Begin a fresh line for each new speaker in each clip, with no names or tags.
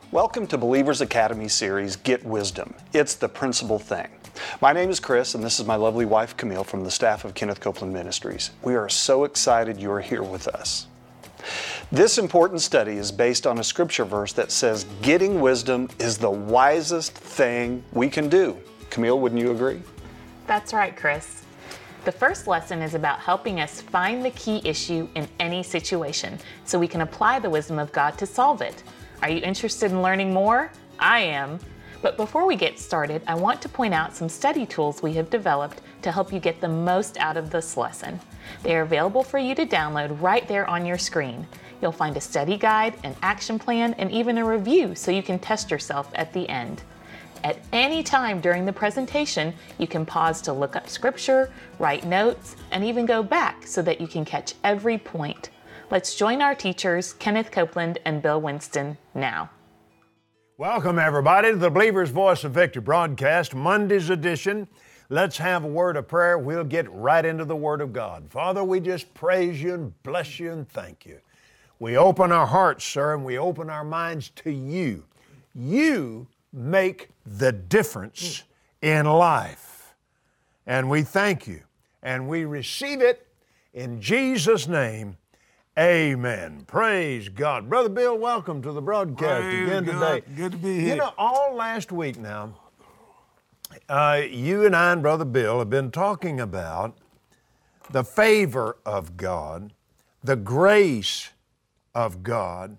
Welcome to Believers Academy series, Get Wisdom. It's the principal thing. My name is Chris, and this is my lovely wife, Camille, from the staff of Kenneth Copeland Ministries. We are so excited you are here with us. This important study is based on a scripture verse that says getting wisdom is the wisest thing we can do. Camille, wouldn't you agree?
That's right, Chris. The first lesson is about helping us find the key issue in any situation so we can apply the wisdom of God to solve it. Are you interested in learning more? I am. But before we get started, I want to point out some study tools we have developed to help you get the most out of this lesson. They are available for you to download right there on your screen. You'll find a study guide, an action plan, and even a review so you can test yourself at the end. At any time during the presentation, you can pause to look up scripture, write notes, and even go back so that you can catch every point. Let's join our teachers, Kenneth Copeland and Bill Winston, now.
Welcome, everybody, to the Believer's Voice of Victory broadcast, Monday's edition. Let's have a word of prayer. We'll get right into the Word of God. Father, we just praise you and bless you and thank you. We open our hearts, sir, and we open our minds to you. You make the difference in life. And we thank you, and we receive it in Jesus' name. Amen. Praise God. Brother Bill, welcome to the broadcast again today.
Good to be here.
You know, all last week now, you and I and Brother Bill have been talking about the favor of God, the grace of God.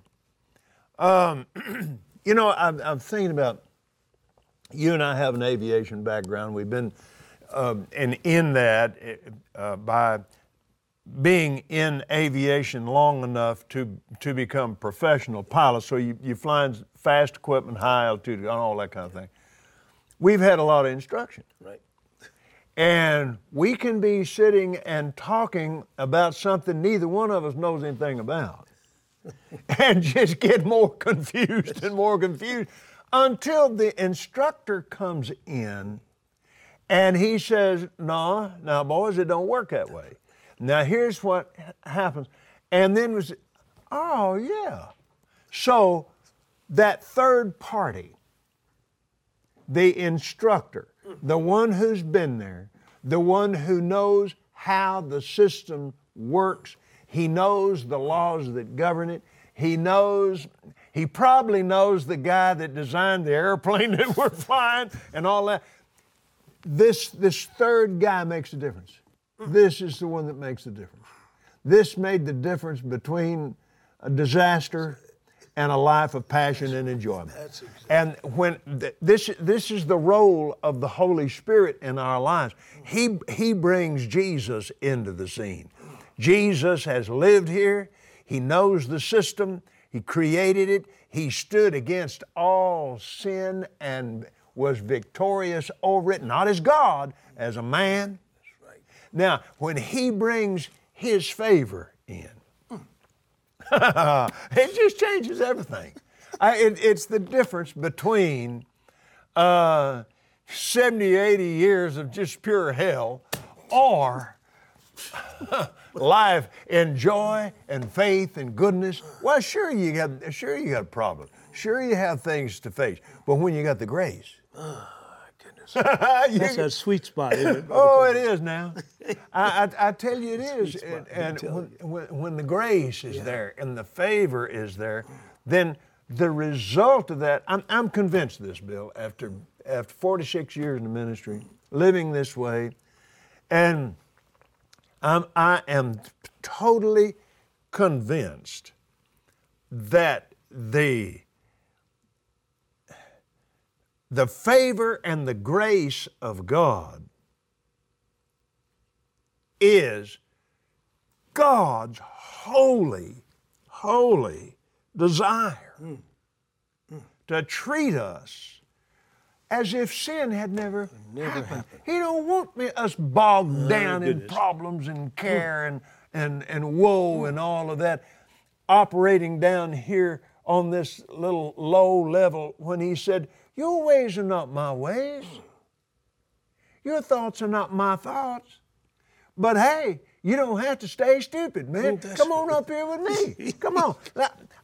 You know, I'm thinking about, you and I have an aviation background. We've been in that by being in aviation long enough to become professional pilots. So you flying fast equipment, high altitude, and all that kind of thing. We've had a lot of instruction.
Right.
And we can be sitting and talking about something neither one of us knows anything about and just get more confused and more confused until the instructor comes in and he says, no, now boys, it don't work that way. Now here's what happens. And then was, oh yeah. So that third party, the instructor, the one who's been there, the one who knows how the system works, he knows the laws that govern it, he probably knows the guy that designed the airplane that we're flying and all that. This third guy makes a difference. This is the one that makes the difference. This made the difference between a disaster and a life of passion and enjoyment. And when this is the role of the Holy Spirit in our lives. He brings Jesus into the scene. Jesus has lived here. He knows the system. He created it. He stood against all sin and was victorious over it, not as God, as a man. Now, when he brings his favor in, it just changes everything. It's the difference between 70, 80 years of just pure hell or life in joy and faith and goodness. Well, sure you got a problem. Sure you have things to face. But when you got the grace,
that's a sweet spot, isn't it?
Oh, it is now. I tell you it is. And when the grace is there and the favor is there, then the result of that, I'm convinced of this, Bill, after 46 years in the ministry, living this way, and I am totally convinced that the favor and the grace of God is God's holy desire to treat us as if sin had never happened. He don't want us bogged down in problems and care and woe and all of that, operating down here on this little low level when he said, your ways are not my ways. Your thoughts are not my thoughts. But hey, you don't have to stay stupid, man. Come on up here with me. Come on.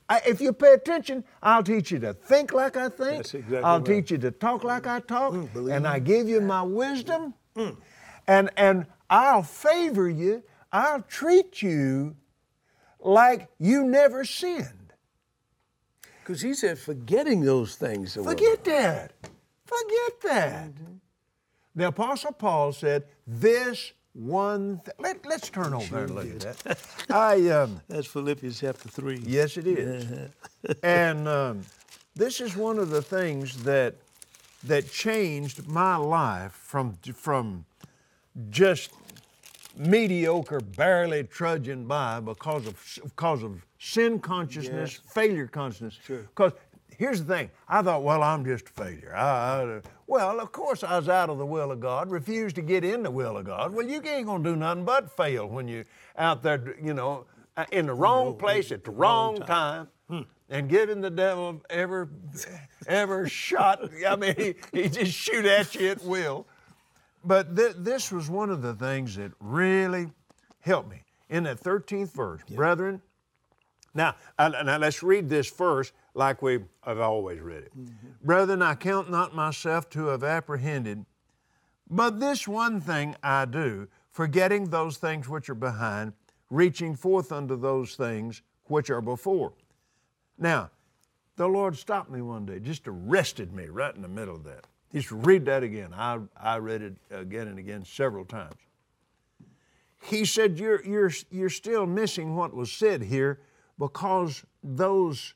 If you pay attention, I'll teach you to think like I think.
That's exactly
I'll
right.
teach you to talk like I talk. And I give you my wisdom.
Mm.
And I'll favor you. I'll treat you like you never sinned.
Because he said, forgetting those things.
Forget that. Forget that. The Apostle Paul said, this one thing. Let's turn over there and look at that.
That's Philippians chapter 3.
Yes, it is. And this is one of the things that changed my life from just mediocre, barely trudging by because of sin consciousness, failure consciousness.
Sure.
Because here's the thing, I thought, well, I'm just a failure. Well, of course I was out of the will of God, refused to get in the will of God. Well, you ain't gonna do nothing but fail when you're out there, in the wrong place at the wrong time. And giving the devil ever shot. I mean, he just shoot at you at will. But this was one of the things that really helped me. In that 13th verse, brethren, now let's read this first like I've always read it. Brethren, I count not myself to have apprehended, but this one thing I do, forgetting those things which are behind, reaching forth unto those things which are before. Now, the Lord stopped me one day, just arrested me right in the middle of that. Just read that again. I read it again and again several times. He said, you're still missing what was said here because those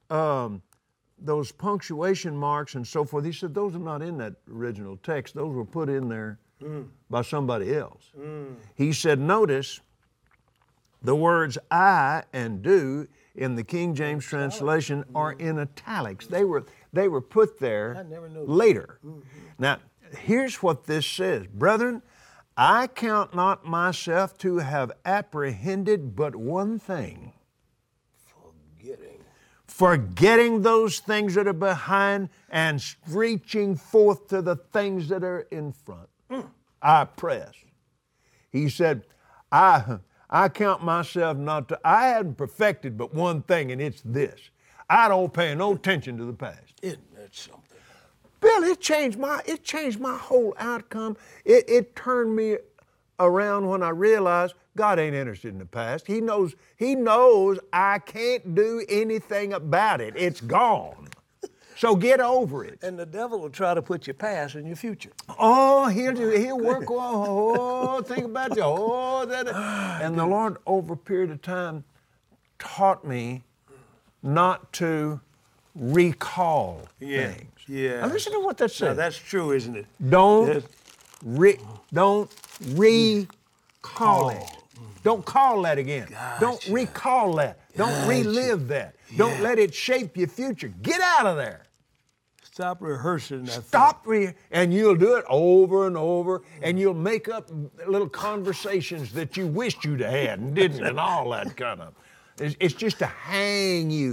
punctuation marks and so forth, he said, those are not in that original text. Those were put in there by somebody else. He said, notice the words I and do in the King James translation are in italics. They were put there later. Now, here's what this says. Brethren, I count not myself to have apprehended but one thing. Forgetting those things that are behind and reaching forth to the things that are in front. I press. He said, I count myself not to, I hadn't perfected but one thing, and it's this. I don't pay no attention to the past.
Isn't that something?
Bill, it changed my whole outcome. It turned me around when I realized God ain't interested in the past. He knows I can't do anything about it. It's gone. So get over it.
And the devil will try to put your past in your future.
Oh, he'll work. Think about that. And the Lord, over a period of time, taught me not to recall things.
Yeah.
Now listen to what that says.
Now, that's true, isn't it?
Don't recall it. Don't call that again.
Gotcha.
Don't recall that. Don't relive that. Don't let it shape your future. Get out of there.
Stop rehearsing that.
And you'll do it over and over, and you'll make up little conversations that you wished you'd had and didn't, and all that kind of. It's just to hang you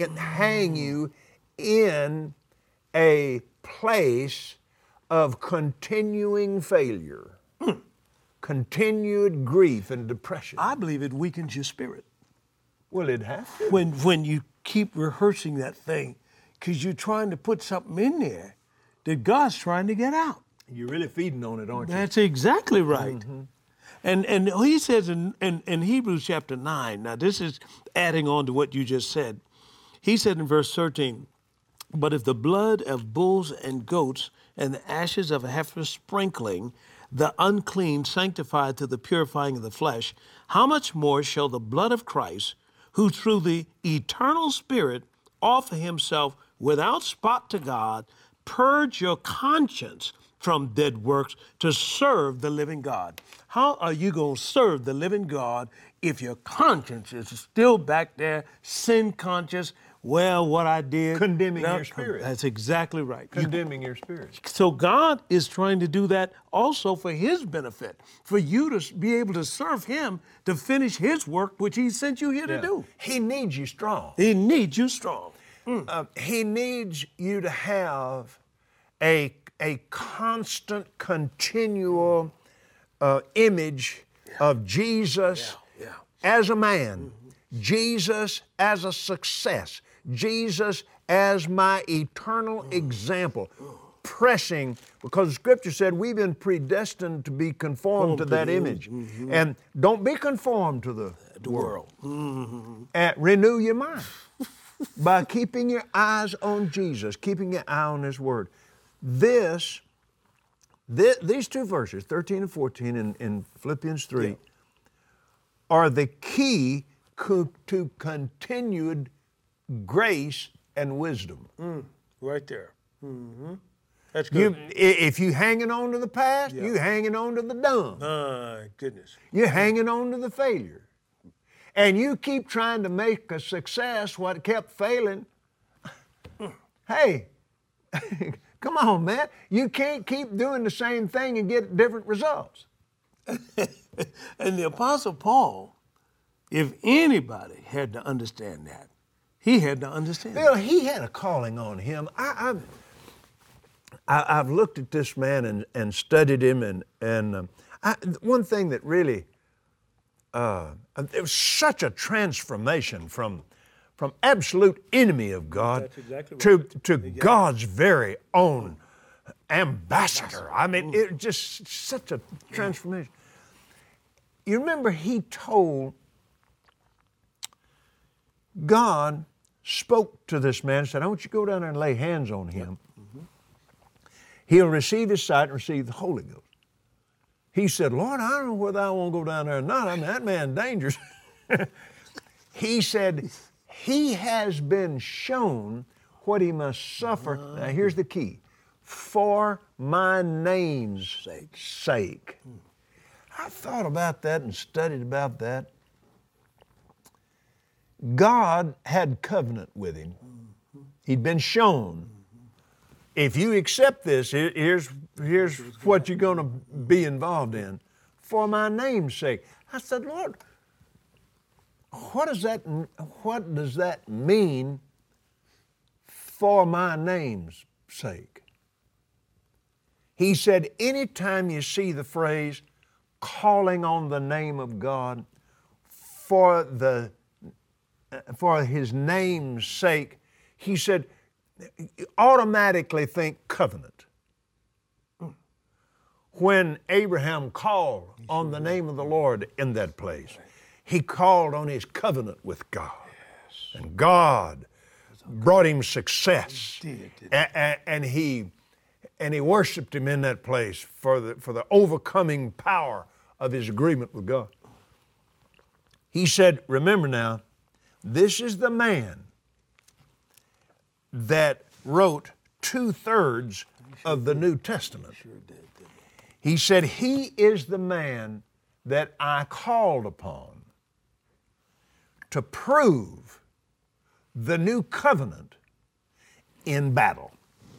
in a place of continuing failure, continued grief and depression.
I believe it weakens your spirit.
Well, it has to.
When you keep rehearsing that thing, because you're trying to put something in there that God's trying to get out.
You're really feeding on it, aren't you?
That's exactly right. And he says in Hebrews chapter 9, now this is adding on to what you just said. He said in verse 13, but if the blood of bulls and goats and the ashes of a heifer sprinkling the unclean sanctified to the purifying of the flesh, how much more shall the blood of Christ, who through the eternal Spirit offer himself without spot to God, purge your conscience from dead works to serve the living God? How are you going to serve the living God if your conscience is still back there, sin conscious? Well, what I did.
Condemning your spirit.
That's exactly right.
Condemning your spirit.
So God is trying to do that also for his benefit, for you to be able to serve him, to finish his work, which he sent you here to do.
He needs you strong.
He needs you strong.
He needs you to have a constant, continual image of Jesus as a man. Jesus as a success, Jesus as my eternal example, pressing, because the Scripture said we've been predestined to be conformed to that image. And don't be conformed to the world. And renew your mind by keeping your eyes on Jesus, keeping your eye on His Word. These two verses, 13 and 14 in Philippians 3, are the key to continued grace and wisdom.
Right there. That's good.
If you hanging on to the past, you hanging on to the dumb.
Goodness.
You're hanging on to the failure. And you keep trying to make a success what kept failing. Hey, come on, man. You can't keep doing the same thing and get different results.
And the Apostle Paul, if anybody had to understand that, he had to understand
Bill,
that.
he had a calling on him. I've looked at this man and studied him, and one thing that really, it was such a transformation from absolute enemy of God
That's exactly right.
to God's very own ambassador. I mean, it just such a transformation. You remember he told, God spoke to this man and said, I want you to go down there and lay hands on him. He'll receive his sight and receive the Holy Ghost. He said, Lord, I don't know whether I want to go down there or not. I mean, that man's dangerous. He said, he has been shown what he must suffer. Now, here's the key. For my name's sake. I thought about that and studied about that. God had covenant with him. He'd been shown. If you accept this, here's what you're going to be involved in. For my name's sake. I said, Lord, what does that mean, for my name's sake? He said, anytime you see the phrase, calling on the name of God for His name's sake, he said, automatically think covenant. When Abraham called on the name of the Lord in that place, he called on his covenant with God. And God brought him success. And he worshiped him in that place for the overcoming power of his agreement with God. He said, remember now, this is the man that wrote 2/3 of the New Testament. He said, he is the man that I called upon to prove the new covenant in battle.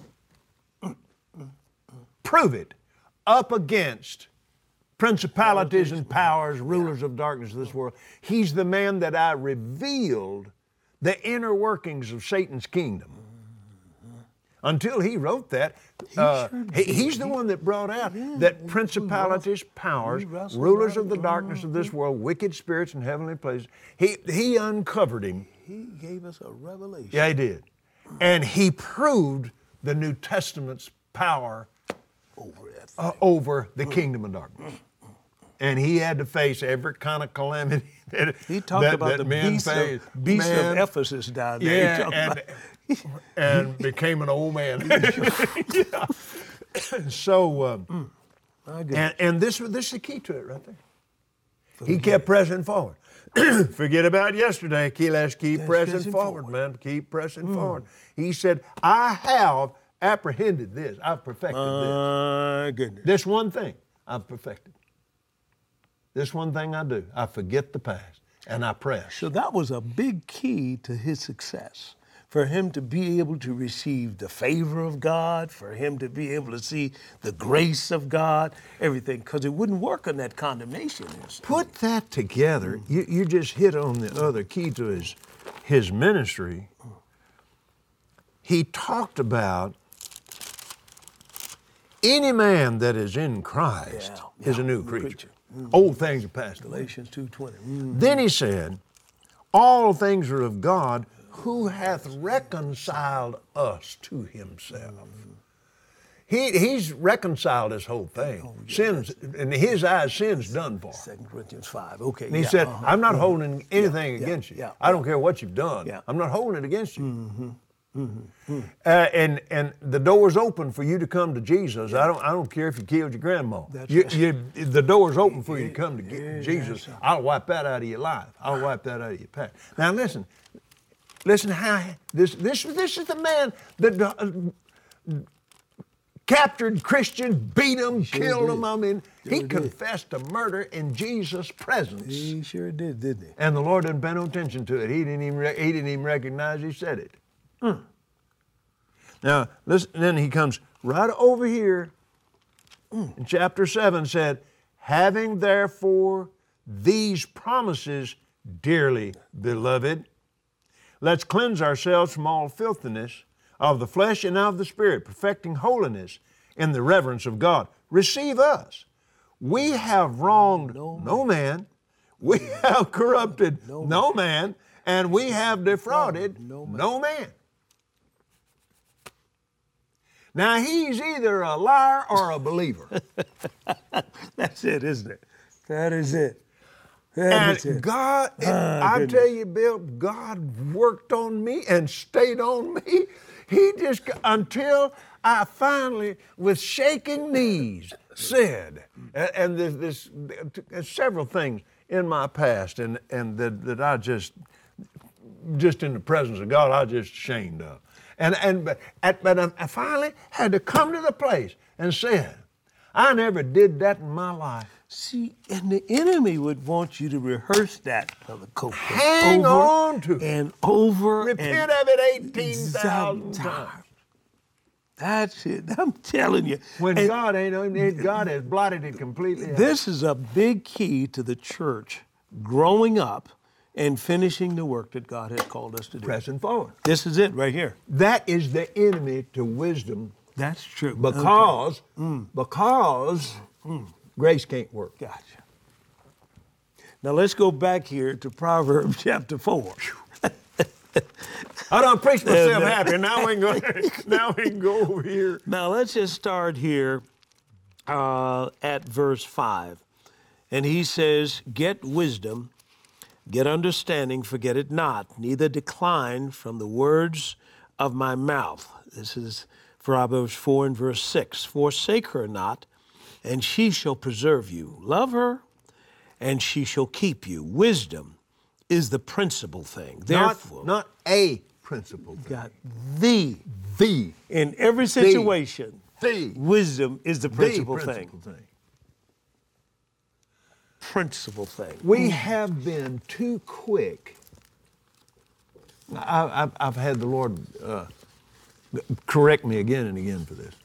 Prove it up against principalities and powers, rulers of darkness of this world. He's the man that I revealed the inner workings of Satan's kingdom. Until he wrote that, he's the one that brought out that principalities, powers, rulers of the darkness of this world, wicked spirits in heavenly places, he uncovered him.
He gave us a revelation.
Yeah, he did. And he proved the New Testament's power over the kingdom of darkness. And he had to face every kind of calamity that
he talked about the beast of Ephesus down there.
Yeah, and became an old man. Yeah. So, and this is the key to it right there. He kept pressing forward. Forget about yesterday. Let's keep pressing forward, man. Keep pressing forward. He said, I have apprehended this. I've perfected this.
Goodness.
This one thing I've perfected. This one thing I do. I forget the past and I press.
So that was a big key to his success. For him to be able to receive the favor of God, for him to be able to see the grace of God, everything, because it wouldn't work on that condemnation.
Put that together. You just hit on the other key to his ministry. He talked about any man that is in Christ is a new creature. Old things are passed away.
Galatians 2:20.
Then he said, all things are of God, who hath reconciled us to himself. He's reconciled this whole thing. Sin's, in his eyes, sin's done for.
2 Corinthians 5. Okay.
And he said, I'm not holding anything against you. I don't care what you've done. I'm not holding it against you. And the door's open for you to come to Jesus. I don't care if you killed your grandma. The door's open for you to come to Jesus. I'll wipe that out of your life. I'll wipe that out of your past. Now listen how this is the man that captured Christians, beat them, killed them. I mean, he confessed to murder in Jesus' presence.
He sure did, didn't he?
And the Lord didn't pay no attention to it. He didn't even recognize he said it. Now, listen, then he comes right over here in chapter 7, said, having therefore these promises, dearly beloved, let's cleanse ourselves from all filthiness of the flesh and of the spirit, perfecting holiness in the reverence of God. Receive us. We have wronged no man. We have corrupted no man. And we have defrauded no man. Now, he's either a liar or a believer.
That's it, isn't it? That is it.
And God, I tell you, Bill, God worked on me and stayed on me. He just, until I finally, with shaking knees, said, and there's several things in my past and that I just in the presence of God, I just ashamed of. But I finally had to come to the place and said, I never did that in my life.
See, and the enemy would want you to rehearse that, Brother Copeland.
Hang on to it.
And over
Repent of it 18,000 times.
That's it. I'm telling you.
When God has blotted it completely out.
This is a big key to the church growing up and finishing the work that God has called us to do.
Pressing forward.
This is it right here.
That is the enemy to wisdom.
That's true.
Because grace can't work.
Gotcha. Now let's go back here to Proverbs chapter 4.
I done preached myself happy. Now we can go over here.
Now let's just start here at verse 5. And he says, get wisdom, get understanding, forget it not, neither decline from the words of my mouth. This is Proverbs 4 and verse 6. Forsake her not, and she shall preserve you. Love her, and she shall keep you. Wisdom is the principal thing. Therefore,
not a principal thing.
Got the. In every situation, wisdom is the principal thing. Principal thing.
We have been too quick. I've had the Lord correct me again and again for this.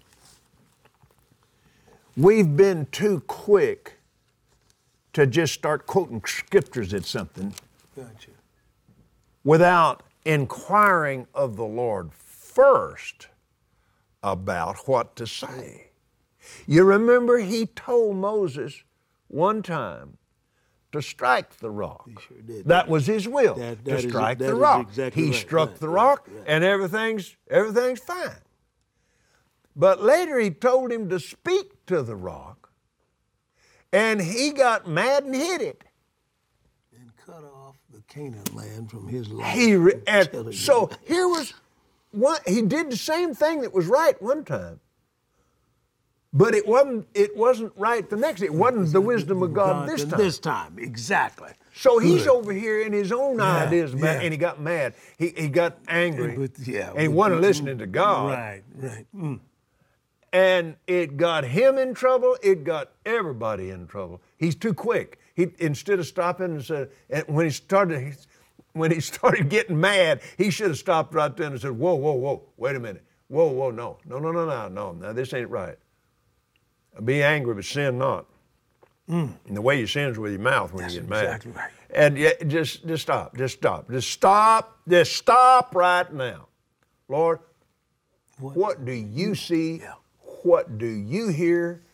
We've been too quick to just start quoting scriptures at something without inquiring of the Lord first about what to say. You remember he told Moses one time to strike the rock.
He sure did.
That was his will, to strike the rock.
Exactly
he
right.
struck the rock, and everything's fine. But later he told him to speak to the rock, and he got mad and hit it.
And cut off the Canaan land from his life.
So here was one. He did the same thing that was right one time, but it wasn't right the next. It wasn't the wisdom of God this time.
This time, exactly.
So he's over here in his own ideas, and he got mad. He got angry, and he wasn't listening to God.
Right.
And it got him in trouble. It got everybody in trouble. He's too quick. He, instead of stopping and said, and when he started getting mad, he should have stopped right then and said, whoa, wait a minute. Whoa, no. Now this ain't right. Be angry, but sin not. And the way you sin is with your mouth when you get mad.
Exactly right.
And just stop. Just stop right now. Lord, what do you see?
Yeah.
What do you hear?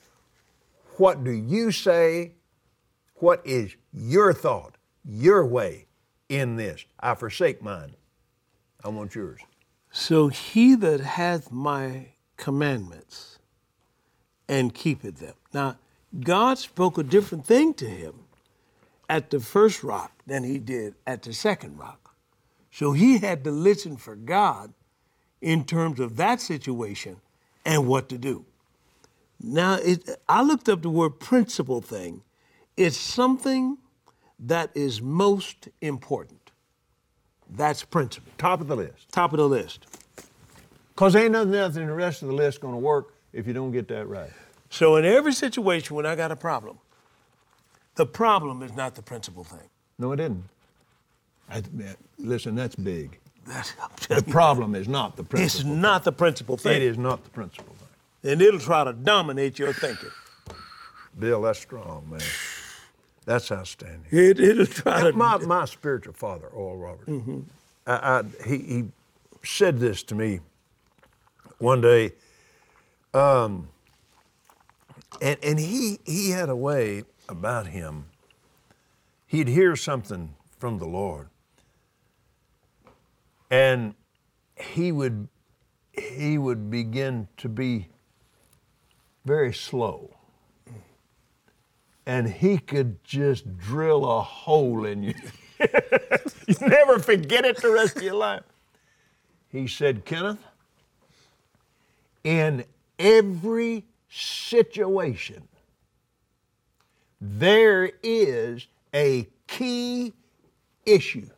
What do you say? What is your thought, your way, in this. I forsake mine. I want yours.
So he that hath my commandments and keepeth them. Now, God spoke a different thing to him at the first rock than he did at the second rock. So he had to listen for God in terms of that situation and what to do. Now, I looked up the word principle thing. It's something that is most important. That's principle.
Top of the list.
Top of the list.
Because ain't nothing else in the rest of the list going to work if you don't get that right.
So in every situation when I got a problem, the problem is not the principal thing.
No, it isn't. Listen, that's big.
That's,
The problem is not the principal
it's
thing.
not the principal thing.
It is not the principal thing.
And it'll try to dominate your thinking.
Bill, that's strong, man. That's outstanding.
It'll try to.
My spiritual father, Oral Roberts, he said this to me one day, and he had a way about him. He'd hear something from the Lord, and he would begin to be very slow. And he could just drill a hole in you. You never forget it the rest of your life. He said, Kenneth, in every situation, there is a key issue.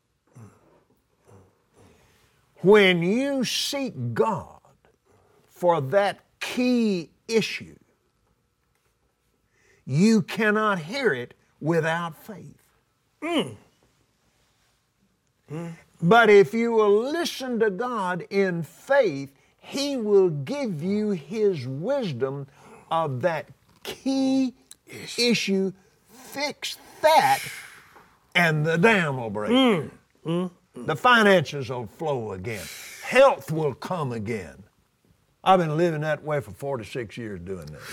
When you seek God for that key issue, you cannot hear it without faith. But if you will listen to God in faith, He will give you His wisdom of that key issue. Fix that, and the dam will break. The finances will flow again. Health will come again. I've been living that way for 46 years doing this.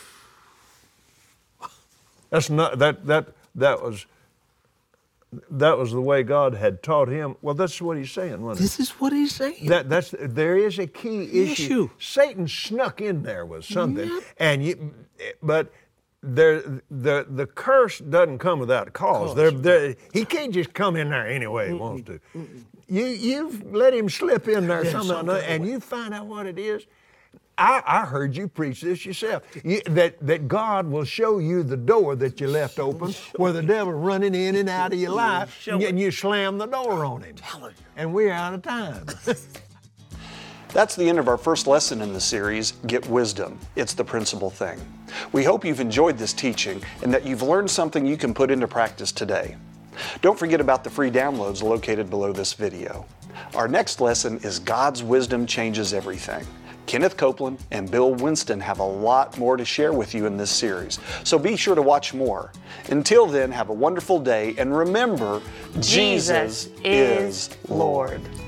That's not that was the way God had taught him. Well, that's what he's saying, wasn't it?
This is what he's saying.
There is a key issue. Satan snuck in there with something, but the curse doesn't come without a cause. He can't just come in there any way he wants to. You've let him slip in there somehow, and you find out what it is. I heard you preach this yourself, that God will show you the door that you left open where the devil running in and out of your life, and you slam the door on him. And we're out of time.
That's the end of our first lesson in the series, Get Wisdom. It's the principal thing. We hope you've enjoyed this teaching and that you've learned something you can put into practice today. Don't forget about the free downloads located below this video. Our next lesson is God's Wisdom Changes Everything. Kenneth Copeland and Bill Winston have a lot more to share with you in this series, so be sure to watch more. Until then, have a wonderful day, and remember, Jesus is Lord.